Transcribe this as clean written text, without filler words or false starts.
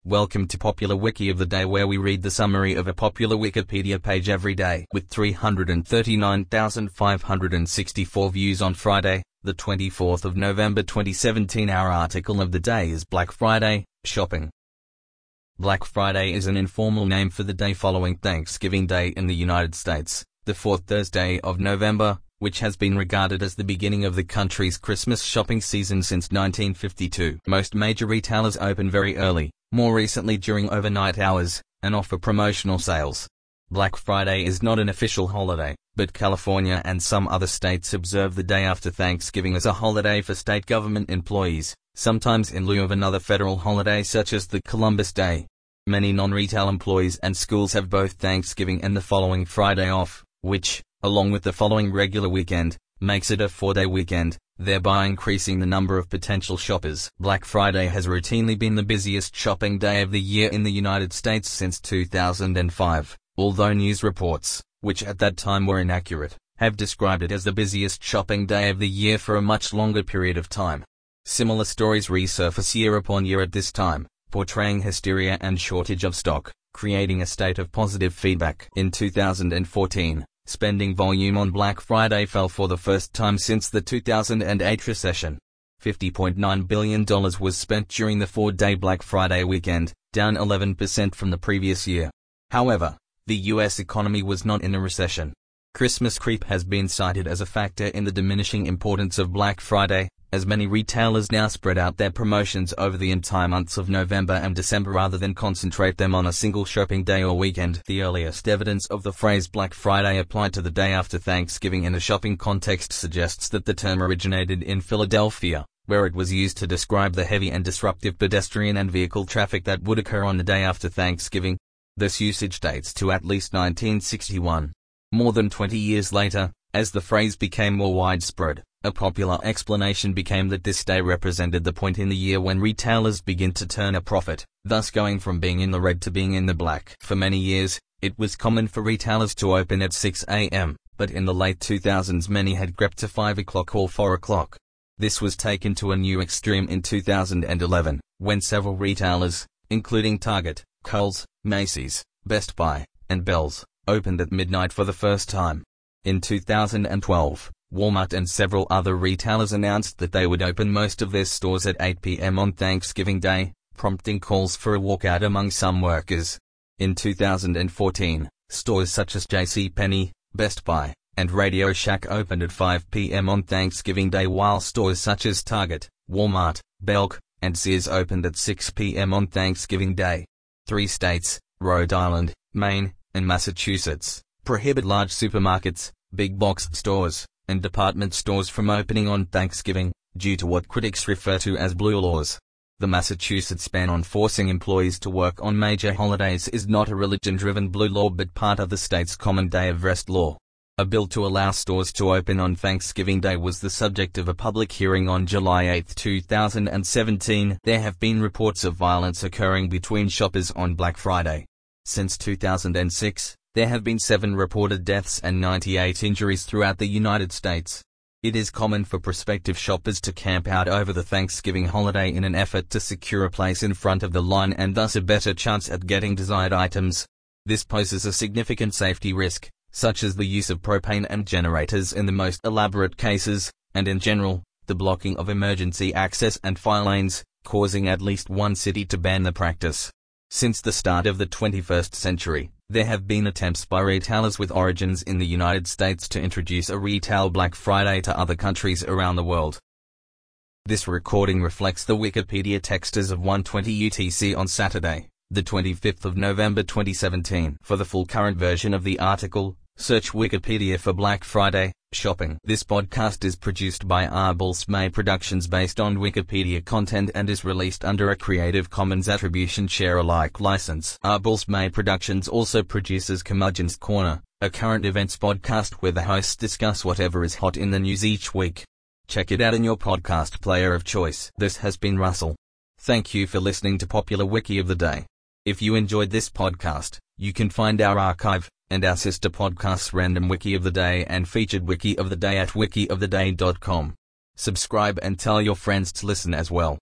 Welcome to Popular Wiki of the Day, where we read the summary of a popular Wikipedia page every day. With 339,564 views on Friday, the 24th of November 2017, our article of the day is Black Friday, Shopping. Black Friday is an informal name for the day following Thanksgiving Day in the United States, the fourth Thursday of November, which has been regarded as the beginning of the country's Christmas shopping season since 1952. Most major retailers open very early, more recently during overnight hours, and offer promotional sales. Black Friday is not an official holiday, but California and some other states observe the day after Thanksgiving as a holiday for state government employees, sometimes in lieu of another federal holiday such as the Columbus Day. Many non-retail employees and schools have both Thanksgiving and the following Friday off, which, along with the following regular weekend, makes it a 4-day weekend, thereby increasing the number of potential shoppers. Black Friday has routinely been the busiest shopping day of the year in the United States since 2005, although news reports, which at that time were inaccurate, have described it as the busiest shopping day of the year for a much longer period of time. Similar stories resurface year upon year at this time, portraying hysteria and shortage of stock, creating a state of positive feedback. In 2014, spending volume on Black Friday fell for the first time since the 2008 recession. $50.9 billion was spent during the 4-day Black Friday weekend, down 11% from the previous year. However, the U.S. economy was not in a recession. Christmas creep has been cited as a factor in the diminishing importance of Black Friday, as many retailers now spread out their promotions over the entire months of November and December rather than concentrate them on a single shopping day or weekend. The earliest evidence of the phrase Black Friday applied to the day after Thanksgiving in a shopping context suggests that the term originated in Philadelphia, where it was used to describe the heavy and disruptive pedestrian and vehicle traffic that would occur on the day after Thanksgiving. This usage dates to at least 1961. More than 20 years later, as the phrase became more widespread, a popular explanation became that this day represented the point in the year when retailers begin to turn a profit, thus going from being in the red to being in the black. For many years, it was common for retailers to open at 6 a.m., but in the late 2000s many had crept to 5 o'clock or 4 o'clock. This was taken to a new extreme in 2011, when several retailers, including Target, Kohl's, Macy's, Best Buy, and Bealls, opened at midnight for the first time. In 2012, Walmart and several other retailers announced that they would open most of their stores at 8 p.m. on Thanksgiving Day, prompting calls for a walkout among some workers. In 2014, stores such as JCPenney, Best Buy, and Radio Shack opened at 5 p.m. on Thanksgiving Day, while stores such as Target, Walmart, Belk, and Sears opened at 6 p.m. on Thanksgiving Day. 3 states, Rhode Island, Maine, and Massachusetts, prohibit large supermarkets, big box stores, and department stores from opening on Thanksgiving, due to what critics refer to as blue laws. The Massachusetts ban on forcing employees to work on major holidays is not a religion-driven blue law but part of the state's common day of rest law. A bill to allow stores to open on Thanksgiving Day was the subject of a public hearing on July 8, 2017. There have been reports of violence occurring between shoppers on Black Friday. Since 2006, there have been 7 reported deaths and 98 injuries throughout the United States. It is common for prospective shoppers to camp out over the Thanksgiving holiday in an effort to secure a place in front of the line and thus a better chance at getting desired items. This poses a significant safety risk, such as the use of propane and generators in the most elaborate cases, and in general, the blocking of emergency access and fire lanes, causing at least one city to ban the practice. Since the start of the 21st century, there have been attempts by retailers with origins in the United States to introduce a retail Black Friday to other countries around the world. This recording reflects the Wikipedia text as of 1:20 UTC on Saturday, the 25th of November 2017. For the full current version of the article, search Wikipedia for Black Friday, Shopping. This podcast is produced by Arbals May Productions based on Wikipedia content and is released under a Creative Commons Attribution Share Alike license. Arbals May Productions also produces Curmudgeon's Corner, a current events podcast where the hosts discuss whatever is hot in the news each week. Check it out in your podcast player of choice. This has been Russell. Thank you for listening to Popular Wiki of the Day. If you enjoyed this podcast, you can find our archive and our sister podcasts Random Wiki of the Day and Featured Wiki of the Day at wikioftheday.com. Subscribe and tell your friends to listen as well.